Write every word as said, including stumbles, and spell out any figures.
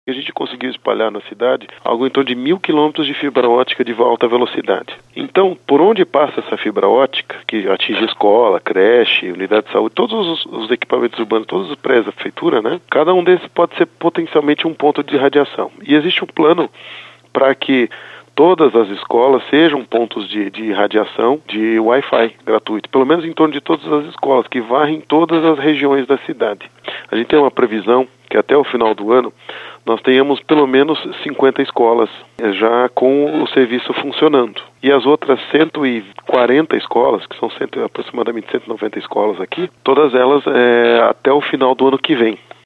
A gente conseguiu espalhar na cidade algo em torno de mil quilômetros de fibra ótica de alta velocidade. Então, por onde passa essa fibra ótica, que atinge escola, creche, unidade de saúde, todos os, os equipamentos urbanos, todos os prédios da prefeitura, né? Cada um desses pode ser potencialmente um ponto de radiação. E existe um plano para que todas as escolas sejam pontos de, de radiação de Wi-Fi gratuito, pelo menos em torno de todas as escolas, que varrem todas as regiões da cidade. A gente tem uma previsão que até o final do ano nós tenhamos pelo menos cinquenta escolas já com o serviço funcionando. E as outras cento e quarenta escolas, que são cento, aproximadamente cento e noventa escolas aqui, todas elas é, até o final do ano que vem.